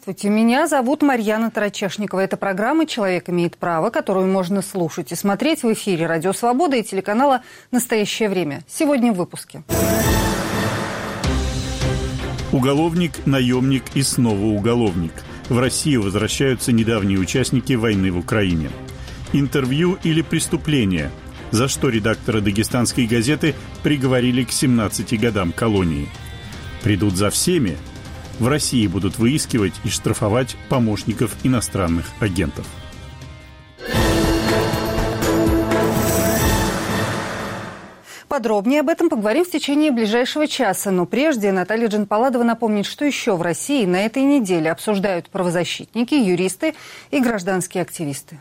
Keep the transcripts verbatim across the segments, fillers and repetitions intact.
Здравствуйте, меня зовут Марьяна Тарачешникова. Это программа «Человек имеет право», которую можно слушать и смотреть в эфире «Радио Свобода» и телеканала «Настоящее время». Сегодня в выпуске. Уголовник, наемник и снова уголовник. В Россию возвращаются недавние участники войны в Украине. Интервью или преступление? За что редактора дагестанской газеты приговорили к семнадцати годам колонии? Придут за всеми? В России будут выискивать и штрафовать помощников иностранных агентов. Подробнее об этом поговорим в течение ближайшего часа. Но прежде Наталья Джанпаладова напомнит, что еще в России на этой неделе обсуждают правозащитники, юристы и гражданские активисты.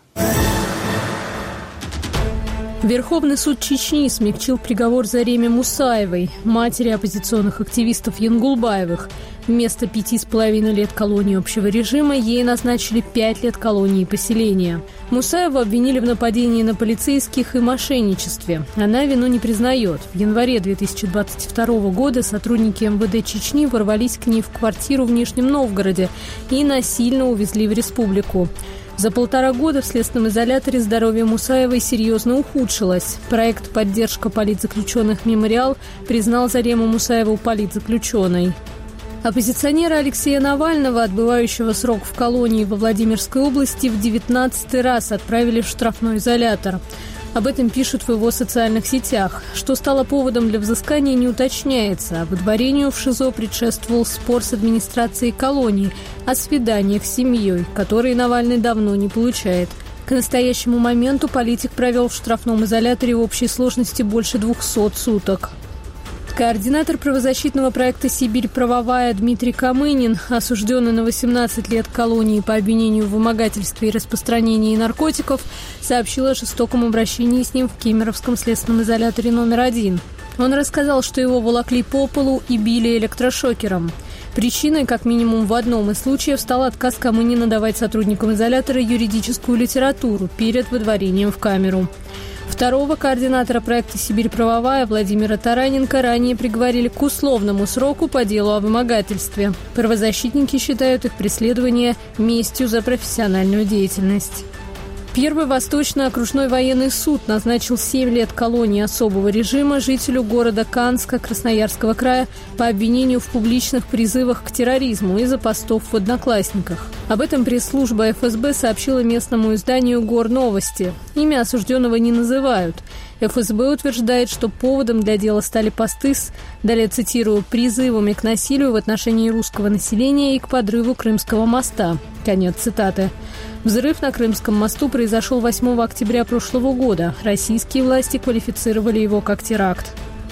Верховный суд Чечни смягчил приговор Зареме Мусаевой, матери оппозиционных активистов Янгулбаевых. Вместо пяти с половиной лет колонии общего режима ей назначили пять лет колонии поселения. Мусаеву обвинили в нападении на полицейских и мошенничестве. Она вину не признает. В январе две тысячи двадцать второго года сотрудники эм вэ дэ Чечни ворвались к ней в квартиру в Нижнем Новгороде и насильно увезли в республику. За полтора года в следственном изоляторе здоровье Мусаевой серьезно ухудшилось. Проект «Поддержка политзаключенных Мемориал» признал Зарему Мусаеву политзаключенной. Оппозиционера Алексея Навального, отбывающего срок в колонии во Владимирской области, в девятнадцатый раз отправили в штрафной изолятор. Об этом пишут в его социальных сетях. Что стало поводом для взыскания, не уточняется. А выдворению в ШИЗО предшествовал спор с администрацией колонии о свиданиях с семьей, которые Навальный давно не получает. К настоящему моменту политик провел в штрафном изоляторе в общей сложности больше двухсот суток. Координатор правозащитного проекта «Сибирь правовая» Дмитрий Камынин, осужденный на восемнадцать лет колонии по обвинению в вымогательстве и распространении наркотиков, сообщил о жестоком обращении с ним в Кемеровском следственном изоляторе номер один. Он рассказал, что его волокли по полу и били электрошокером. Причиной, как минимум в одном из случаев, стал отказ Камынина давать сотрудникам изолятора юридическую литературу перед выдворением в камеру. Второго координатора проекта «Сибирь правовая» Владимира Тараненко ранее приговорили к условному сроку по делу о вымогательстве. Правозащитники считают их преследование местью за профессиональную деятельность. Первый Восточный окружной военный суд назначил семь лет колонии особого режима жителю города Канска Красноярского края по обвинению в публичных призывах к терроризму из-за постов в «Одноклассниках». Об этом пресс-служба эф эс бэ сообщила местному изданию «Горновости». Имя осужденного не называют. эф эс бэ утверждает, что поводом для дела стали посты с, далее цитирую, «призывами к насилию в отношении русского населения и к подрыву Крымского моста». Конец цитаты. Взрыв на Крымском мосту произошел восьмого октября прошлого года. Российские власти квалифицировали его как теракт.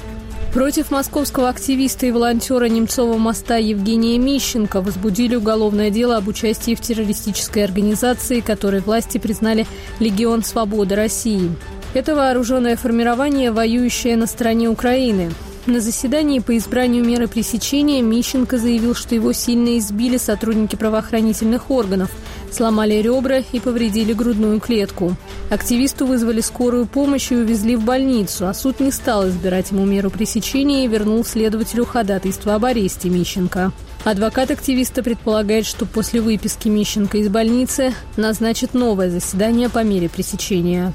Против московского активиста и волонтера Немцова моста Евгения Мищенко возбудили уголовное дело об участии в террористической организации, которой власти признали «Легион Свободы России». Это вооруженное формирование, воюющее на стороне Украины. На заседании по избранию меры пресечения Мищенко заявил, что его сильно избили сотрудники правоохранительных органов, сломали ребра и повредили грудную клетку. Активисту вызвали скорую помощь и увезли в больницу, а суд не стал избирать ему меру пресечения и вернул следователю ходатайство об аресте Мищенко. Адвокат активиста предполагает, что после выписки Мищенко из больницы назначит новое заседание по мере пресечения.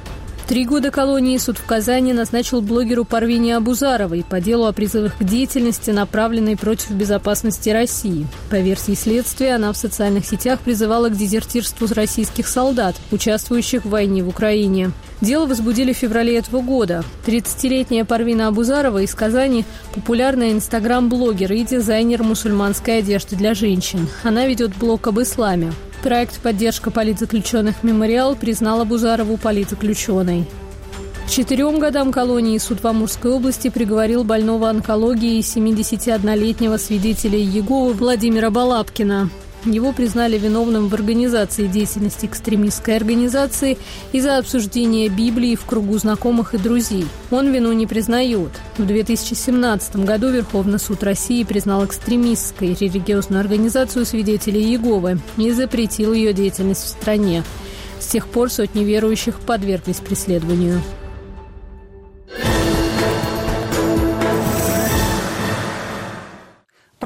Три года колонии суд в Казани назначил блогеру Парвине Абузаровой по делу о призывах к деятельности, направленной против безопасности России. По версии следствия, она в социальных сетях призывала к дезертирству российских солдат, участвующих в войне в Украине. Дело возбудили в феврале этого года. тридцатилетняя Парвина Абузарова из Казани – популярная инстаграм-блогер и дизайнер мусульманской одежды для женщин. Она ведет блог об исламе. Проект «Поддержка политзаключенных Мемориал» признал Абузарову политзаключенной. К четырем годам колонии суд в Амурской области приговорил больного онкологией семидесятиоднолетнего свидетеля Иеговы Владимира Балабкина. Его признали виновным в организации деятельности экстремистской организации из-за обсуждения Библии в кругу знакомых и друзей. Он вину не признает. В две тысячи семнадцатом году Верховный суд России признал экстремистской религиозную организацию свидетелей Иеговы и запретил ее деятельность в стране. С тех пор сотни верующих подверглись преследованию.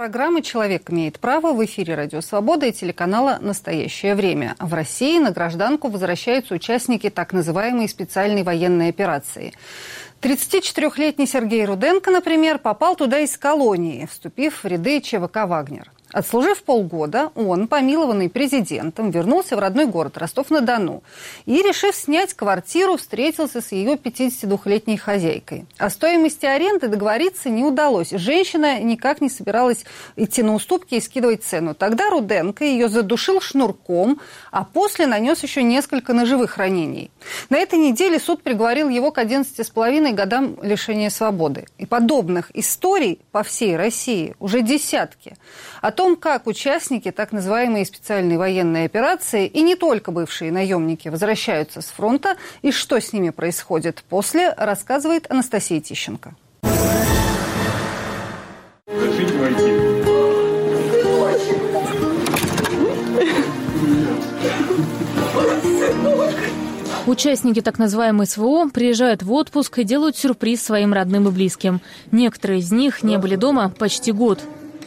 программа «Человек имеет право» в эфире «Радио Свобода» и телеканала «Настоящее время». В России на гражданку возвращаются участники так называемой специальной военной операции. тридцатичетырёхлетний Сергей Руденко, например, попал туда из колонии, вступив в ряды ЧВК «Вагнер». Отслужив полгода, он, помилованный президентом, вернулся в родной город Ростов-на-Дону и, решив снять квартиру, встретился с ее пятидесятидвухлетней хозяйкой. О стоимости аренды договориться не удалось. Женщина никак не собиралась идти на уступки и скидывать цену. Тогда Руденко ее задушил шнурком, а после нанес еще несколько ножевых ранений. На этой неделе суд приговорил его к одиннадцати с половиной годам лишения свободы. И подобных историй по всей России уже десятки. О том, как участники так называемой специальной военной операции и не только бывшие наемники возвращаются с фронта и что с ними происходит после, рассказывает Анастасия Тищенко. Участники так называемой СВО приезжают в отпуск и делают сюрприз своим родным и близким. Некоторые из них не были дома почти год.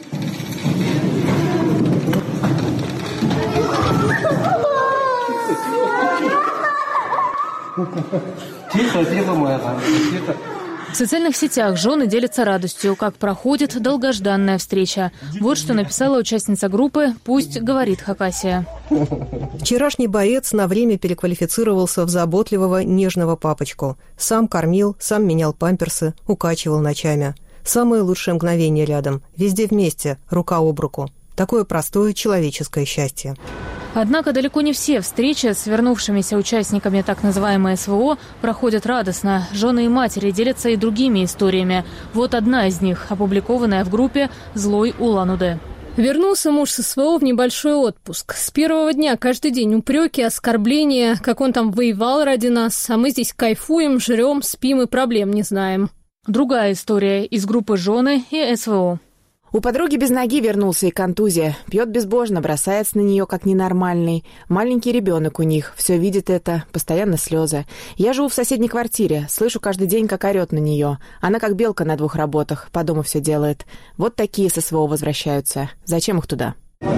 Тихо, тихо, моя тихо. В социальных сетях жены делятся радостью, как проходит долгожданная встреча. Вот что написала участница группы «Пусть говорит Хакасия». Вчерашний боец на время переквалифицировался в заботливого, нежного папочку. Сам кормил, сам менял памперсы, укачивал ночами. Самое лучшее мгновение рядом. Везде вместе, рука об руку. Такое простое человеческое счастье. Однако далеко не все встречи с вернувшимися участниками так называемой СВО проходят радостно. Жены и матери делятся и другими историями. Вот одна из них, опубликованная в группе «Злой Улан-Удэ». Вернулся муж с СВО в небольшой отпуск. С первого дня каждый день упреки, оскорбления, как он там воевал ради нас, а мы здесь кайфуем, жрем, спим и проблем не знаем. Другая история из группы «Жены» и СВО. У подруги без ноги вернулся и контузия. Пьет безбожно, бросается на нее как ненормальный. Маленький ребенок у них, все видит это, постоянно слезы. Я живу в соседней квартире, слышу каждый день, как орет на нее. Она как белка на двух работах, по дому все делает. Вот такие со СВО возвращаются. Зачем их туда?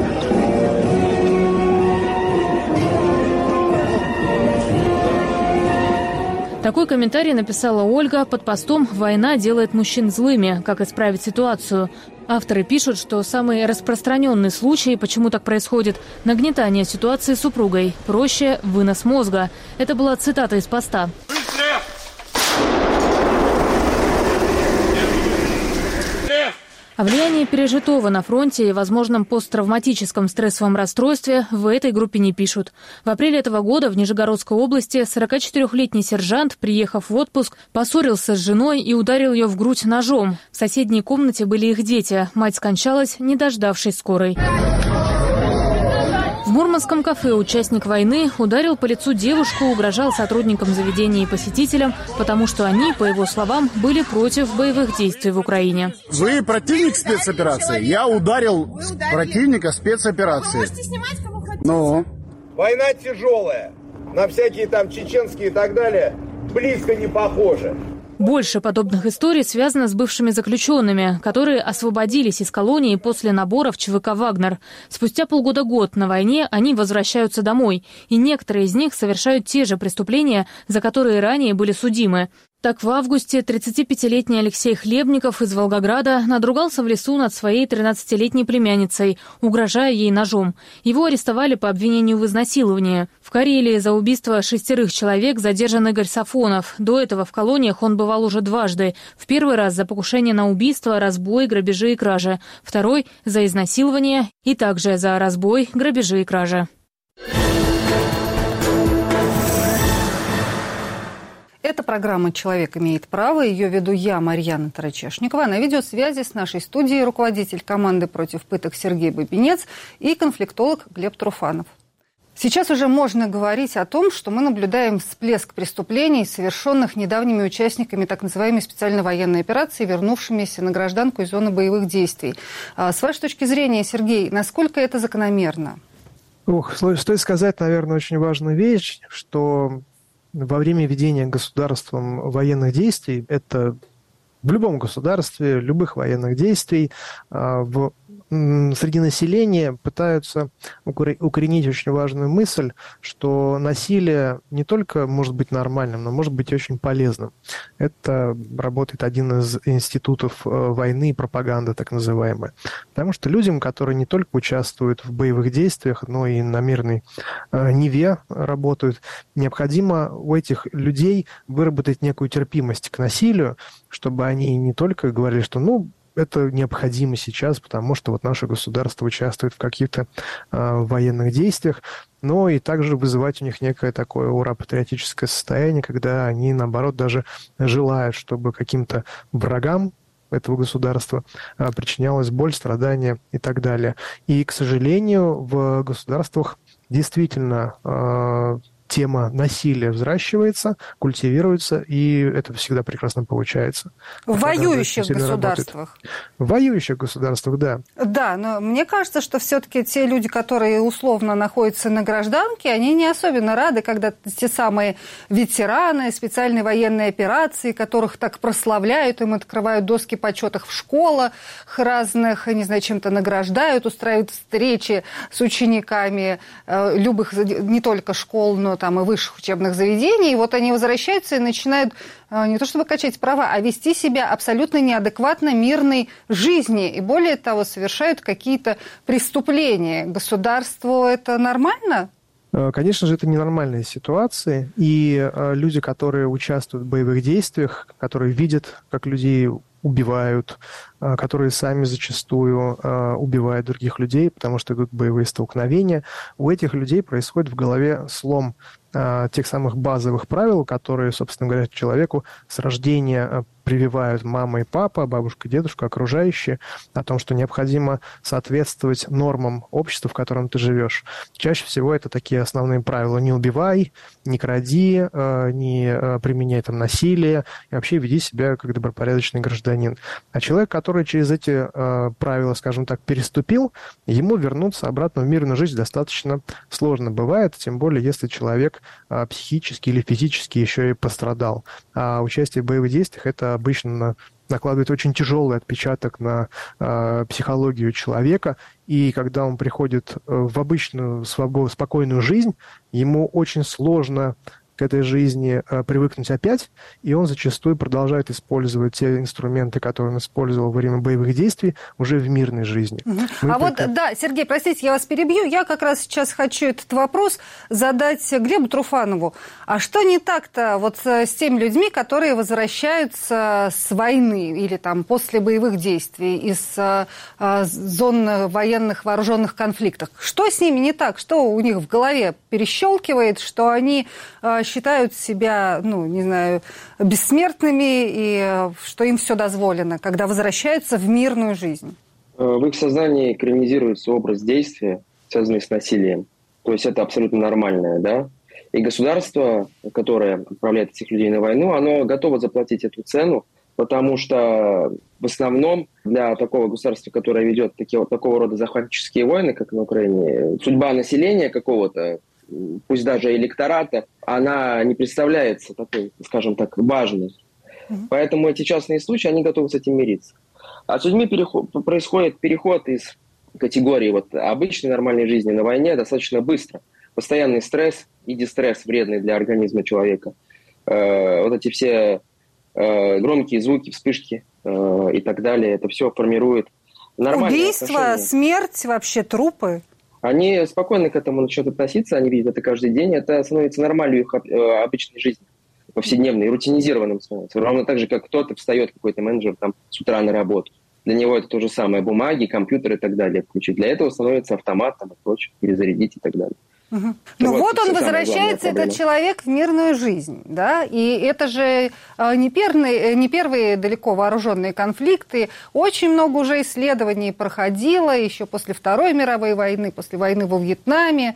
Такой комментарий написала Ольга под постом «Война делает мужчин злыми. Как исправить ситуацию?». Авторы пишут, что самый распространенный случай, почему так происходит, нагнетание ситуации с супругой. Проще – вынос мозга. Это была цитата из поста. О влиянии пережитого на фронте и возможном посттравматическом стрессовом расстройстве в этой группе не пишут. В апреле этого года в Нижегородской области сорокачетырёхлетний сержант, приехав в отпуск, поссорился с женой и ударил ее в грудь ножом. В соседней комнате были их дети. Мать скончалась, не дождавшись скорой. В мурманском кафе участник войны ударил по лицу девушку, угрожал сотрудникам заведения и посетителям, потому что они, по его словам, были против боевых действий в Украине. Вы противник спецоперации? Я ударил противника спецоперации. Можете снимать кого хотите. Ну? Война тяжелая. На всякие там чеченские и так далее близко не похоже. Больше подобных историй связано с бывшими заключенными, которые освободились из колонии после набора в ЧВК «Вагнер». Спустя полгода-год на войне они возвращаются домой, и некоторые из них совершают те же преступления, за которые ранее были судимы. Так, в августе тридцатипятилетний Алексей Хлебников из Волгограда надругался в лесу над своей тринадцатилетней племянницей, угрожая ей ножом. Его арестовали по обвинению в изнасиловании. В Карелии за убийство шестерых человек задержан Игорь Сафонов. До этого в колониях он бывал уже дважды. В первый раз за покушение на убийство, разбой, грабежи и кражи. Второй – за изнасилование и также за разбой, грабежи и кражи. Это программа «Человек имеет право». Ее веду я, Марьяна Тарачешникова. На видеосвязи с нашей студией руководитель команды против пыток Сергей Бабинец и конфликтолог Глеб Труфанов. Сейчас уже можно говорить о том, что мы наблюдаем всплеск преступлений, совершенных недавними участниками так называемой специальной военной операции, вернувшимися на гражданку из зоны боевых действий. С вашей точки зрения, Сергей, насколько это закономерно? Ух, стоит сказать, наверное, очень важную вещь, что во время ведения государством военных действий, это в любом государстве, любых военных действий, в среди населения пытаются укоренить очень важную мысль, что насилие не только может быть нормальным, но может быть очень полезным. Это работает один из институтов войны и пропаганды, так называемая. Потому что людям, которые не только участвуют в боевых действиях, но и на мирной ниве работают, необходимо у этих людей выработать некую терпимость к насилию, чтобы они не только говорили, что ну, это необходимо сейчас, потому что вот наше государство участвует в каких-то э, военных действиях, но и также вызывать у них некое такое ура-патриотическое состояние, когда они, наоборот, даже желают, чтобы каким-то врагам этого государства э, причинялась боль, страдания и так далее. И, к сожалению, в государствах действительно э, тема насилия взращивается, культивируется, и это всегда прекрасно получается. В воюющих государствах. Работает. В воюющих государствах, да. Да, но мне кажется, что все-таки те люди, которые условно находятся на гражданке, они не особенно рады, когда те самые ветераны специальной военной операции, которых так прославляют, им открывают доски почетов в школах разных, не знаю, чем-то награждают, устраивают встречи с учениками э, любых, не только школ, но там и высших учебных заведений, и вот они возвращаются и начинают не то чтобы качать права, а вести себя абсолютно неадекватно мирной жизни, и более того, совершают какие-то преступления. Государству это нормально? Конечно же, это ненормальные ситуации, и люди, которые участвуют в боевых действиях, которые видят, как людей убивают, которые сами зачастую убивают других людей, потому что идут боевые столкновения, у этих людей происходит в голове слом тех самых базовых правил, которые, собственно говоря, человеку с рождения прививают мама и папа, бабушка, дедушка, окружающие, о том, что необходимо соответствовать нормам общества, в котором ты живешь. Чаще всего это такие основные правила. Не убивай, не кради, не применяй там насилие, и вообще веди себя как добропорядочный гражданин. А человек, который через эти правила, скажем так, переступил, ему вернуться обратно в мирную жизнь достаточно сложно бывает, тем более если человек психически или физически еще и пострадал. А участие в боевых действиях это обычно накладывает очень тяжелый отпечаток на э, психологию человека, и когда он приходит в обычную свободную, спокойную жизнь, ему очень сложно к этой жизни э, привыкнуть опять, и он зачастую продолжает использовать те инструменты, которые он использовал во время боевых действий, уже в мирной жизни. Угу. А только... вот, да, Сергей, простите, я вас перебью, я как раз сейчас хочу этот вопрос задать Глебу Труфанову. А что не так-то вот с теми людьми, которые возвращаются с войны или там после боевых действий, из а, а, зон военных вооруженных конфликтов? Что с ними не так? Что у них в голове перещелкивает, что они а, считают себя, ну, не знаю, бессмертными и что им все дозволено, когда возвращаются в мирную жизнь? В их сознании экранизируется образ действия, связанный с насилием. То есть это абсолютно нормальное, да? И государство, которое отправляет этих людей на войну, оно готово заплатить эту цену, потому что в основном для такого государства, которое ведет такие, вот, такого рода захватнические войны, как на Украине, судьба населения какого-то, пусть даже электората, она не представляется такой, скажем так, важной. Mm-hmm. Поэтому эти частные случаи, они готовы с этим мириться. А с людьми переход, происходит переход из категории вот, обычной нормальной жизни на войне достаточно быстро. Постоянный стресс и дистресс вредный для организма человека. Э, вот эти все э, громкие звуки, вспышки э, и так далее, это все формирует нормальные Убийство, отношения. Смерть, вообще трупы. Они спокойно к этому начнут относиться, они видят это каждый день, это становится нормалью их обычной жизни, повседневной, рутинизированным становится. Ровно так же, как кто-то встает, какой-то менеджер там с утра на работу. Для него это то же самое, бумаги, компьютеры и так далее включить. Для этого становится автомат там, и прочее, перезарядить и так далее. Угу. Ну вот, вот он возвращается, этот человек, в мирную жизнь, да, и это же не первые, не первые далеко вооруженные конфликты, очень много уже исследований проходило еще после Второй мировой войны, после войны во Вьетнаме.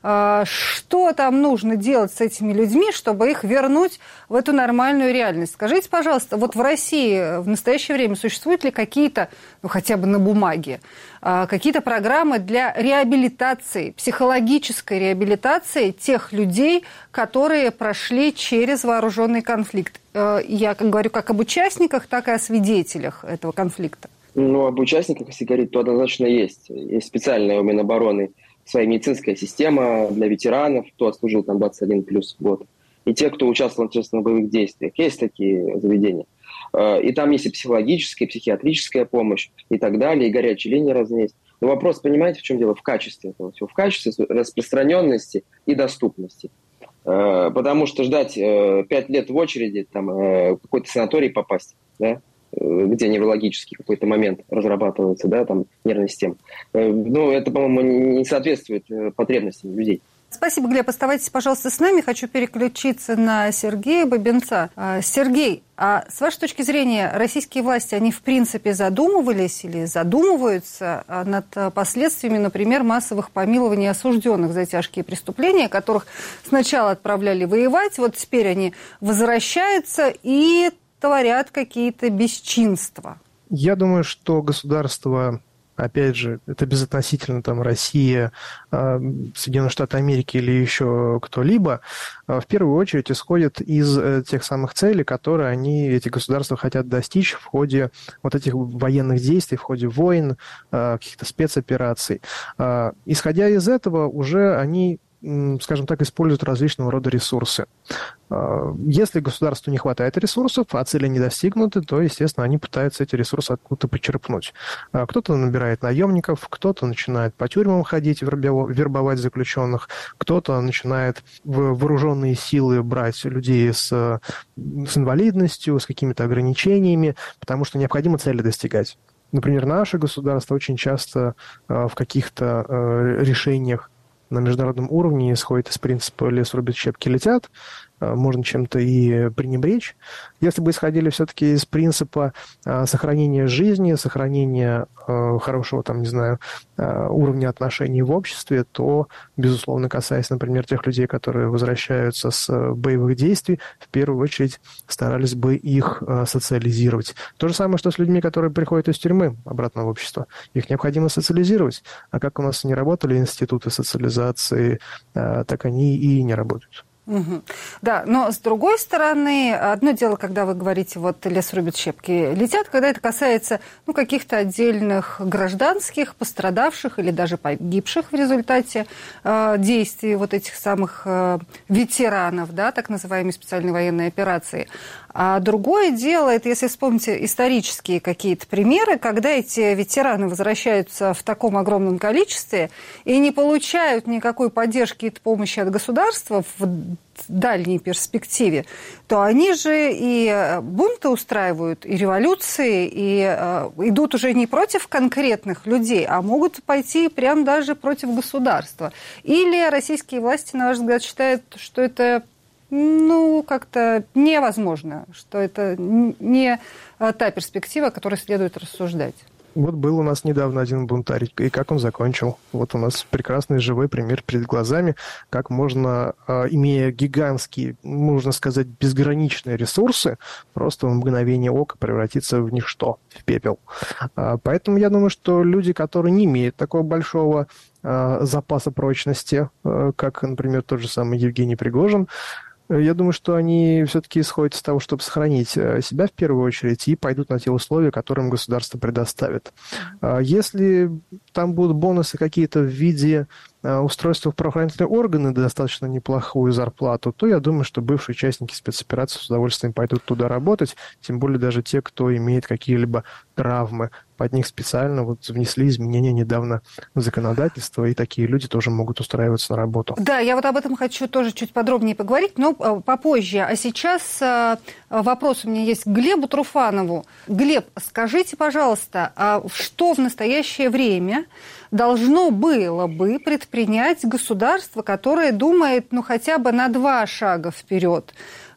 Что там нужно делать с этими людьми, чтобы их вернуть в эту нормальную реальность? Скажите, пожалуйста, вот в России в настоящее время существуют ли какие-то, ну хотя бы на бумаге, какие-то программы для реабилитации, психологической реабилитации тех людей, которые прошли через вооруженный конфликт? Я говорю как об участниках, так и о свидетелях этого конфликта. Ну, об участниках, если говорить, то однозначно есть. Есть специальная у Минобороны своя медицинская система для ветеранов, кто отслужил там двадцать один плюс год. И те, кто участвовал, честно, в боевых действиях. Есть такие заведения. И там есть и психологическая, и психиатрическая помощь, и так далее, и горячие линии разные есть. Но вопрос, понимаете, в чем дело? В качестве этого всего. В качестве распространенности и доступности. Потому что ждать пять лет в очереди, там, в какой-то санаторий попасть, да, где неврологический какой-то момент разрабатывается, да, там, нервная система. Ну, это, по-моему, не соответствует потребностям людей. Спасибо, Глеб. Оставайтесь, пожалуйста, с нами. Хочу переключиться на Сергея Бабинца. Сергей, а с вашей точки зрения, российские власти, они в принципе задумывались или задумываются над последствиями, например, массовых помилований осужденных за тяжкие преступления, которых сначала отправляли воевать, вот теперь они возвращаются и творят какие-то бесчинства? Я думаю, что государство, опять же, это безотносительно там Россия, Соединенные Штаты Америки или еще кто-либо, в первую очередь исходит из тех самых целей, которые они, эти государства, хотят достичь в ходе вот этих военных действий, в ходе войн, каких-то спецопераций. Исходя из этого, уже они, скажем так, используют различного рода ресурсы. Если государству не хватает ресурсов, а цели не достигнуты, то, естественно, они пытаются эти ресурсы откуда-то почерпнуть. Кто-то набирает наемников, кто-то начинает по тюрьмам ходить, вербовать заключенных, кто-то начинает в вооруженные силы брать людей с, с инвалидностью, с какими-то ограничениями, потому что необходимо цели достигать. Например, наше государство очень часто в каких-то решениях на международном уровне исходит из принципа «лес рубит, щепки летят», можно чем-то и пренебречь. Если бы исходили все-таки из принципа сохранения жизни, сохранения хорошего, там, не знаю, уровня отношений в обществе, то, безусловно, касаясь, например, тех людей, которые возвращаются с боевых действий, в первую очередь старались бы их социализировать. То же самое, что с людьми, которые приходят из тюрьмы обратно в общество. Их необходимо социализировать. А как у нас не работали институты социализации, так они и не работают. Угу. Да, но с другой стороны, одно дело, когда вы говорите, вот лес рубит, щепки летят, когда это касается ну, каких-то отдельных гражданских, пострадавших или даже погибших в результате э, действий вот этих самых э, ветеранов, да, так называемой специальной военной операции. А другое дело, это если вспомните исторические какие-то примеры, когда эти ветераны возвращаются в таком огромном количестве и не получают никакой поддержки и помощи от государства в дальней перспективе, то они же и бунты устраивают, и революции, и э, идут уже не против конкретных людей, а могут пойти прям даже против государства. Или российские власти, на ваш взгляд, считают, что это ну, как-то невозможно, что это не та перспектива, о которой следует рассуждать. Вот был у нас недавно один бунтарь, и как он закончил. Вот у нас прекрасный живой пример перед глазами, как можно, имея гигантские, можно сказать, безграничные ресурсы, просто в мгновение ока превратиться в ничто, в пепел. Поэтому я думаю, что люди, которые не имеют такого большого запаса прочности, как, например, тот же самый Евгений Пригожин, я думаю, что они все-таки исходят из того, чтобы сохранить себя в первую очередь и пойдут на те условия, которые им государство предоставит. Если там будут бонусы какие-то в виде устройства в правоохранительные органы, достаточно неплохую зарплату, то я думаю, что бывшие участники спецоперации с удовольствием пойдут туда работать, тем более даже те, кто имеет какие-либо травмы. Под них специально вот внесли изменения недавно в законодательство, и такие люди тоже могут устраиваться на работу. Да, я вот об этом хочу тоже чуть подробнее поговорить, но попозже. А сейчас вопрос у меня есть к Глебу Труфанову. Глеб, скажите, пожалуйста, а что в настоящее время должно было бы предпринять государство, которое думает, ну, хотя бы на два шага вперед?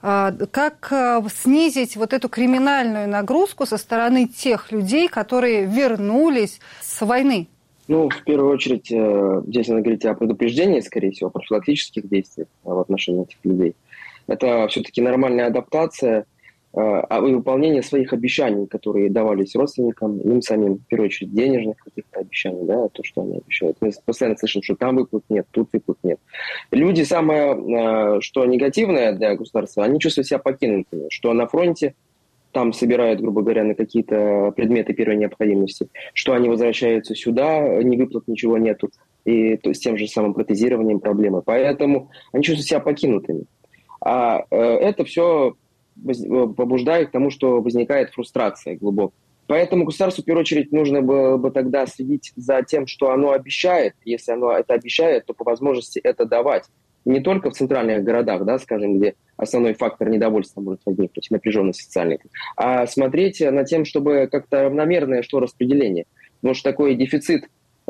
Как снизить вот эту криминальную нагрузку со стороны тех людей, которые вернулись с войны? Ну, в первую очередь, здесь надо говорить о предупреждении, скорее всего, о профилактических действиях в отношении этих людей. Это все-таки нормальная адаптация а выполнение своих обещаний, которые давались родственникам, им самим, в первую очередь, денежных каких-то обещаний, да, то, что они обещают. Мы постоянно слышим, что там выплат нет, тут выплат нет. Люди, самое, что негативное для государства, они чувствуют себя покинутыми, что на фронте там собирают, грубо говоря, на какие-то предметы первой необходимости, что они возвращаются сюда, ни выплат, ничего нету, и то, с тем же самым протезированием проблемы. Поэтому они чувствуют себя покинутыми. А э, это все побуждает к тому, что возникает фрустрация глубокая. Поэтому государству, в первую очередь, нужно было бы тогда следить за тем, что оно обещает. Если оно это обещает, то по возможности это давать. Не только в центральных городах, да, скажем, где основной фактор недовольства может возникнуть, напряженность социальная, а смотреть над тем, чтобы как-то равномерное шло распределение. Потому что такой дефицит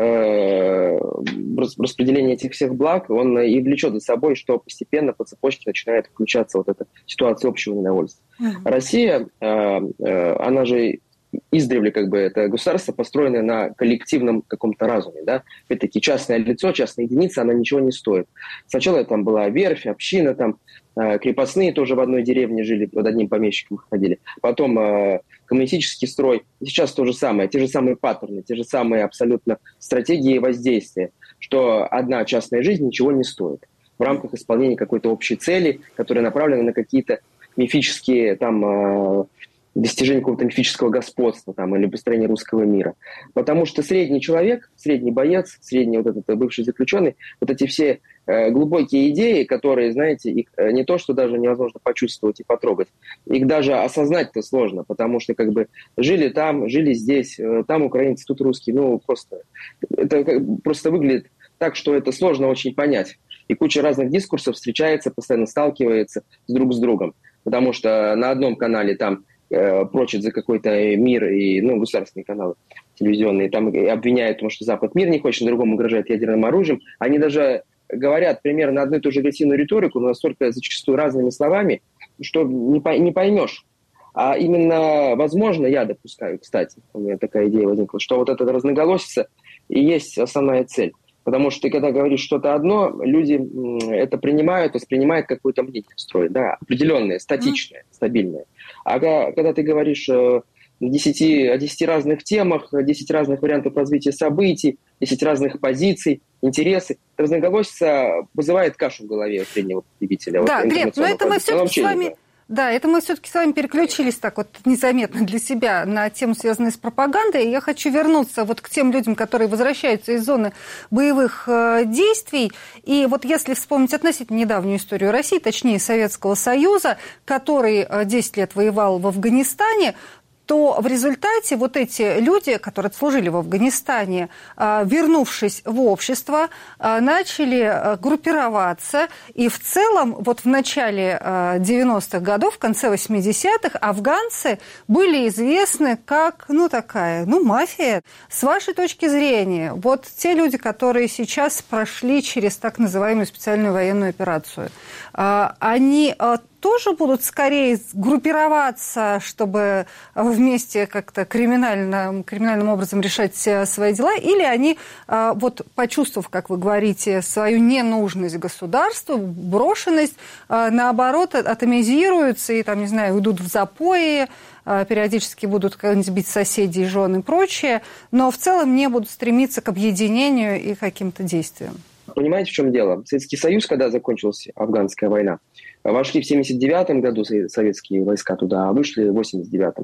э, распределения этих всех благ, он и влечет за собой, что постепенно по цепочке начинает включаться вот эта ситуация общего недовольства. Mm-hmm. Россия, э, э, она же издревле как бы это государство, построенное на коллективном каком-то разуме, да, опять-таки частное лицо, частная единица, она ничего не стоит. Сначала там была верфь, община, там э, крепостные тоже в одной деревне жили, под одним помещиком ходили. Потом э, коммунистический строй. Сейчас то же самое, те же самые паттерны, те же самые абсолютно стратегии воздействия, что одна частная жизнь ничего не стоит в рамках исполнения какой-то общей цели, которая направлена на какие-то мифические там э, достижение какого-то мифического господства там, или построение русского мира. Потому что средний человек, средний боец, средний вот этот бывший заключенный, вот эти все э, глубокие идеи, которые, знаете, их э, не то, что даже невозможно почувствовать и потрогать, их даже осознать-то сложно, потому что как бы жили там, жили здесь, э, там украинцы, тут русские, ну просто это как, просто выглядит так, что это сложно очень понять. И куча разных дискурсов встречается, постоянно сталкивается с друг с другом, потому что на одном канале там прочат за какой-то мир, и, ну, государственные каналы телевизионные, там обвиняют в том, что Запад мир не хочет, на другом угрожает ядерным оружием. Они даже говорят примерно одну и ту же агрессивную риторику, но настолько зачастую разными словами, что не, по, не поймешь. А именно, возможно, я допускаю, кстати, у меня такая идея возникла, что вот эта разноголосица и есть основная цель. Потому что ты, когда говоришь что-то одно, люди это принимают, воспринимают какое-то мнение, строят, да, определенное, статичное, стабильное. А когда ты говоришь о десяти, о десяти разных темах, десять разных вариантов развития событий, десять разных позиций, интересы, разноголосица вызывает кашу в голове среднего потребителя. Да, вот, Глеб, но это мы все-таки с вами... Да, это мы все-таки с вами переключились так вот незаметно для себя на тему, связанную с пропагандой. Я хочу вернуться вот к тем людям, которые возвращаются из зоны боевых э, действий. И вот если вспомнить относительно недавнюю историю России, точнее Советского Союза, который десять лет воевал в Афганистане, то в результате вот эти люди, которые отслужили в Афганистане, вернувшись в общество, начали группироваться. И в целом вот в начале девяностых годов, в конце восьмидесятых, афганцы были известны как, ну, такая, ну, мафия. С вашей точки зрения, вот те люди, которые сейчас прошли через так называемую специальную военную операцию, они тоже будут скорее группироваться, чтобы вместе как-то криминально, криминальным образом решать свои дела, или они, вот почувствовав, как вы говорите, свою ненужность государству, брошенность, наоборот, атомизируются и, там, не знаю, уйдут в запои, периодически будут как-нибудь бить соседей, жены и прочее, но в целом не будут стремиться к объединению и каким-то действиям. Понимаете, в чем дело? Советский Союз, когда закончилась афганская война, вошли в семьдесят девятом году советские войска туда, а вышли в восемьдесят девятом.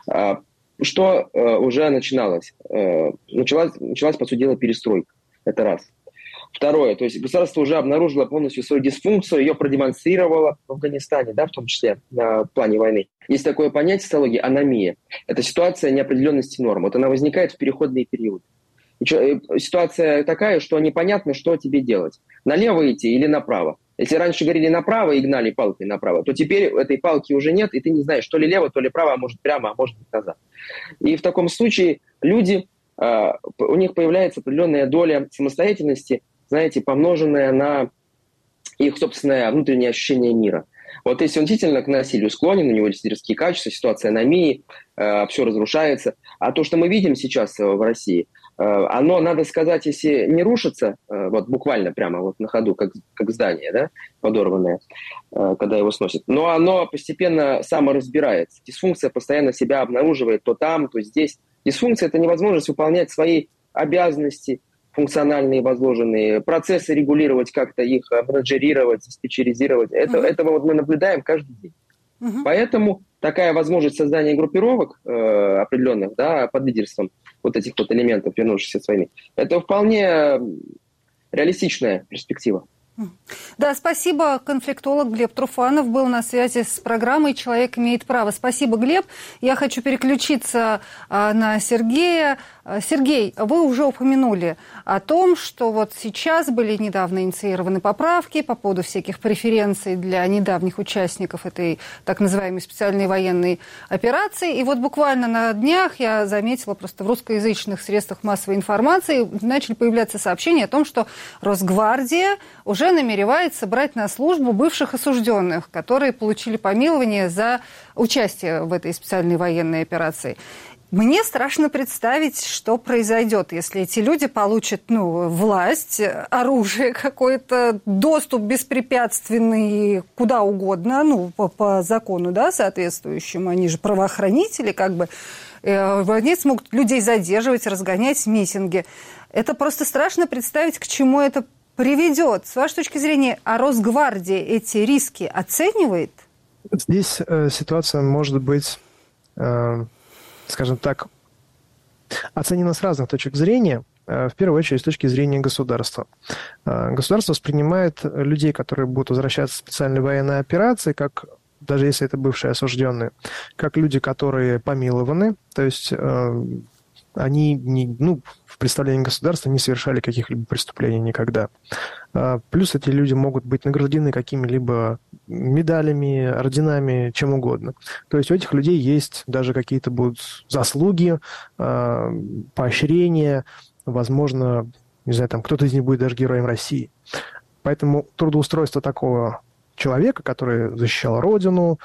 Что уже начиналось? Началась, началась, по сути дела, перестройка. Это раз. Второе, то есть государство уже обнаружило полностью свою дисфункцию, ее продемонстрировало в Афганистане, да, в том числе в плане войны. Есть такое понятие в социологии – аномия. Это ситуация неопределенности норм. Вот она возникает в переходные периоды. Ситуация такая, что непонятно, что тебе делать. Налево идти или направо. Если раньше говорили направо и гнали палкой направо, то теперь этой палки уже нет, и ты не знаешь, то ли лево, то ли право, а может прямо, а может быть назад. И в таком случае люди, у них появляется определенная доля самостоятельности, знаете, помноженная на их собственное внутреннее ощущение мира. Вот если он действительно к насилию склонен, у него есть лидерские качества, ситуация аномии, все разрушается. А то, что мы видим сейчас в России, оно, надо сказать, если не рушится, вот буквально прямо вот на ходу, как, как здание, да, подорванное, когда его сносят, но оно постепенно саморазбирается. Дисфункция постоянно себя обнаруживает то там, то здесь. Дисфункция – это невозможность выполнять свои обязанности, функциональные, возложенные, процессы регулировать как-то, их менеджерировать, диспетчеризировать. Это, mm-hmm. Этого вот мы наблюдаем каждый день. Mm-hmm. Поэтому такая возможность создания группировок э, определенных, да, под лидерством вот этих вот элементов, вернувшихся с войны, это вполне реалистичная перспектива. Да, спасибо. Конфликтолог Глеб Труфанов был на связи с программой «Человек имеет право». Спасибо, Глеб. Я хочу переключиться а, на Сергея. Сергей, вы уже упомянули о том, что вот сейчас были недавно инициированы поправки по поводу всяких преференций для недавних участников этой так называемой специальной военной операции. И вот буквально на днях я заметила просто в русскоязычных средствах массовой информации начали появляться сообщения о том, что Росгвардия уже намеревается брать на службу бывших осужденных, которые получили помилование за участие в этой специальной военной операции. Мне страшно представить, что произойдет, если эти люди получат ну, власть, оружие какое-то, доступ беспрепятственный куда угодно, ну, по, по закону, да, соответствующему. Они же правоохранители, как бы. Они смогут людей задерживать, разгонять митинги. Это просто страшно представить, к чему это приведет. С вашей точки зрения, а Росгвардия эти риски оценивает? Здесь э, ситуация может быть... Э... скажем так, оценено с разных точек зрения, в первую очередь с точки зрения государства. Государство воспринимает людей, которые будут возвращаться в специальные военные операции, как, даже если это бывшие осужденные, как люди, которые помилованы, то есть они не, ну, в представлении государства не совершали каких-либо преступлений никогда. Плюс эти люди могут быть награждены какими-либо медалями, орденами, чем угодно. То есть у этих людей есть даже какие-то будут заслуги, поощрения, возможно, не знаю, там кто-то из них будет даже героем России. Поэтому трудоустройство такого человека, который защищал Родину,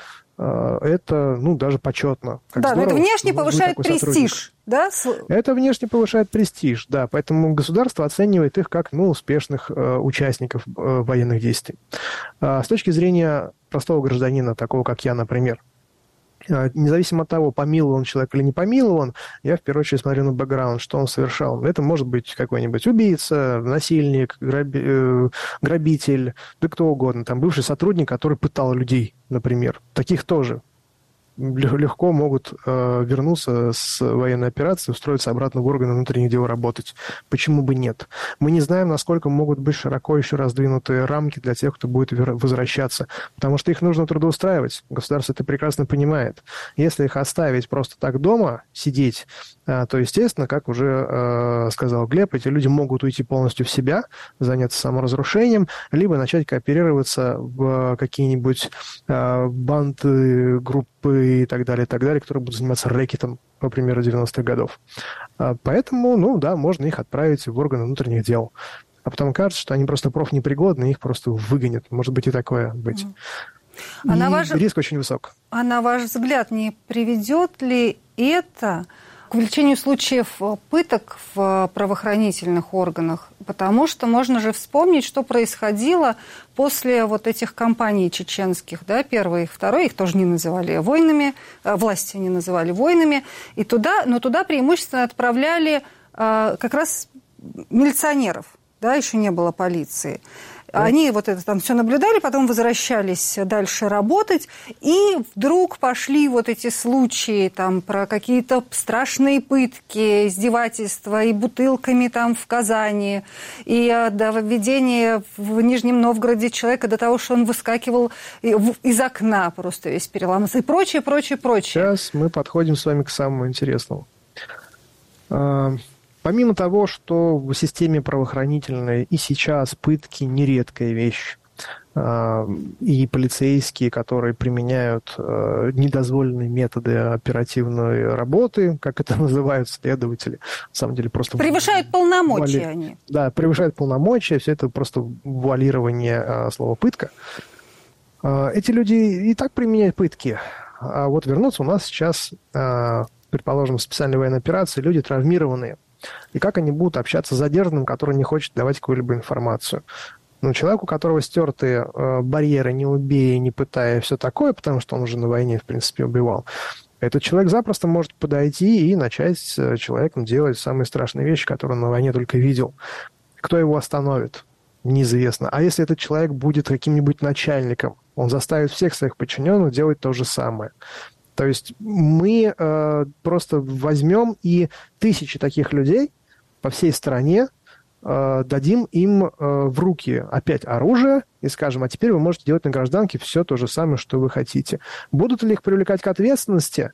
это, ну, даже почетно. Как да, здорово, но это внешне повышает престиж, да? Это внешне повышает престиж, да. Поэтому государство оценивает их как, ну, успешных э, участников э, военных действий. А с точки зрения простого гражданина, такого как я, например, э, независимо от того, помилован человек или не помилован, я в первую очередь смотрю на бэкграунд, что он совершал. Это может быть какой-нибудь убийца, насильник, граби, э, грабитель, да кто угодно. Там бывший сотрудник, который пытал людей, например. Таких тоже легко могут э, вернуться с военной операции, устроиться обратно в органы внутренних дел работать. Почему бы нет? Мы не знаем, насколько могут быть широко еще раздвинутые рамки для тех, кто будет возвращаться, потому что их нужно трудоустраивать. Государство это прекрасно понимает. Если их оставить просто так дома, сидеть, э, то, естественно, как уже э, сказал Глеб, эти люди могут уйти полностью в себя, заняться саморазрушением, либо начать кооперироваться в какие-нибудь э, банды, группы, и так далее, и так далее, которые будут заниматься рэкетом, по примеру, девяностых годов. Поэтому, ну да, можно их отправить в органы внутренних дел. А потом кажется, что они просто профнепригодны, их просто выгонят. Может быть и такое быть. А и на ваш... риск очень высок. А на ваш взгляд, не приведет ли это к увеличению случаев пыток в правоохранительных органах? Потому что можно же вспомнить, что происходило после вот этих кампаний чеченских, да, первый и второй, их тоже не называли войнами, власти не называли войнами, и туда, но туда преимущественно отправляли а, как раз милиционеров, да, еще не было полиции. Они вот это там все наблюдали, потом возвращались дальше работать, и вдруг пошли вот эти случаи там про какие-то страшные пытки, издевательства и бутылками там в Казани, и доведение в Нижнем Новгороде человека до того, что он выскакивал из окна, просто весь переломался, и прочее, прочее, прочее. Сейчас мы подходим с вами к самому интересному. Помимо того, что в системе правоохранительной и сейчас пытки нередкая вещь, и полицейские, которые применяют недозволенные методы оперативной работы, как это называют следователи, на самом деле просто... Превышают полномочия вуали... они. Да, превышают полномочия, все это просто вуалирование слова «пытка». Эти люди и так применяют пытки, а вот вернуться у нас сейчас, предположим, в специальной военной операции, люди травмированные. И как они будут общаться с задержанным, который не хочет давать какую-либо информацию. Ну, человек, у которого стертые э, барьеры, не убей, не пытай, все такое, потому что он уже на войне, в принципе, убивал, этот человек запросто может подойти и начать с человеком делать самые страшные вещи, которые он на войне только видел. Кто его остановит? Неизвестно. А если этот человек будет каким-нибудь начальником, он заставит всех своих подчиненных делать то же самое. То есть мы э, просто возьмем и тысячи таких людей по всей стране э, дадим им э, в руки опять оружие и скажем, а теперь вы можете делать на гражданке все то же самое, что вы хотите. Будут ли их привлекать к ответственности?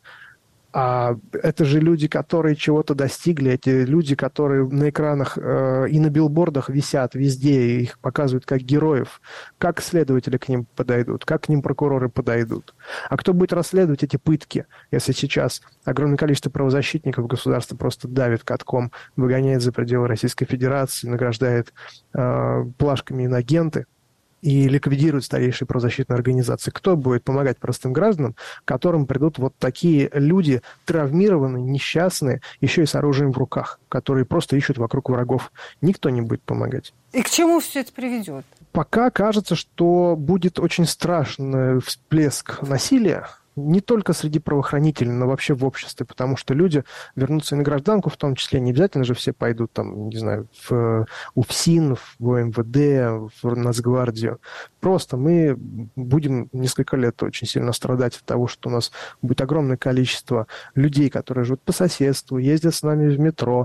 А это же люди, которые чего-то достигли, эти люди, которые на экранах э, и на билбордах висят везде, и их показывают как героев. Как следователи к ним подойдут, как к ним прокуроры подойдут? А кто будет расследовать эти пытки, если сейчас огромное количество правозащитников государства просто давит катком, выгоняет за пределы Российской Федерации, награждает э, плашками инагенты и ликвидирует старейшие правозащитные организации? Кто будет помогать простым гражданам, к которым придут вот такие люди, травмированные, несчастные, еще и с оружием в руках, которые просто ищут вокруг врагов? Никто не будет помогать. И к чему все это приведет? Пока кажется, что будет очень страшный всплеск насилия, не только среди правоохранителей, но вообще в обществе, потому что люди вернутся и на гражданку, в том числе, не обязательно же все пойдут там, не знаю, в УФСИН, в МВД, в Нацгвардию. Просто мы будем несколько лет очень сильно страдать от того, что у нас будет огромное количество людей, которые живут по соседству, ездят с нами в метро,